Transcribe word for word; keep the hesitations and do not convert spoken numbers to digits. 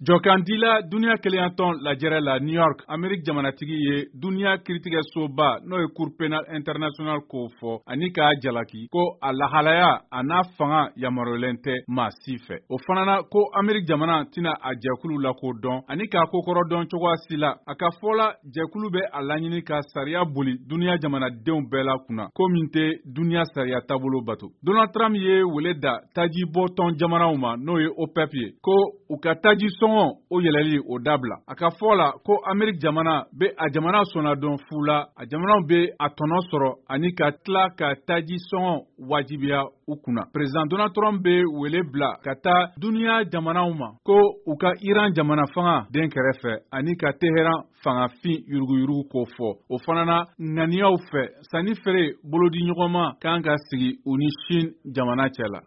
Jɔkandila duniya keleyantɔn lajɛrɛ la New York Amerik jamanatigi ye duniya kiiritigɛsoba n'o ye Cour pénale internationale k'o fɔ ani k'a jalaki ko a lahalaya a n'a fanga yamaruyalen tɛ maa si fɛ. O fana na ko Amerik jamana tɛna a jɛkulu la ko dɔn ani k'a kokɔrɔ dɔn cogoya si la. A ka fɔla jɛkulu bɛ a laɲini ka sariya boli duniya jamanadenw bɛɛ la kunna ko min tɛ duniya sariya taabolo bato. Donald Trump ye wele da taji bɔtɔn jamanaw ma n'o ye O P E P ye ko u ka taji sɔngɔ o yɛlɛli o dabila. A ka fɔ la ko Amerik jamana be a jamana sɔnna dɔn fu la, a jamanaw be a tɔnɔ sɔrɔ ani ka tila ka taji sɔngɔ wajibiya u kunna. Président Donald Trump be wele bila ka taa duniya jamanaw ma ko u ka Iran jamana fanga den kɛrɛfɛ ani ka Teheran fangafin yuruguyurugu ko fɔ. O fana na ŋaniyaw fɛ sanni feere bolodi ɲɔgɔnma kan ka sigi u ni Chine jamana cɛ la.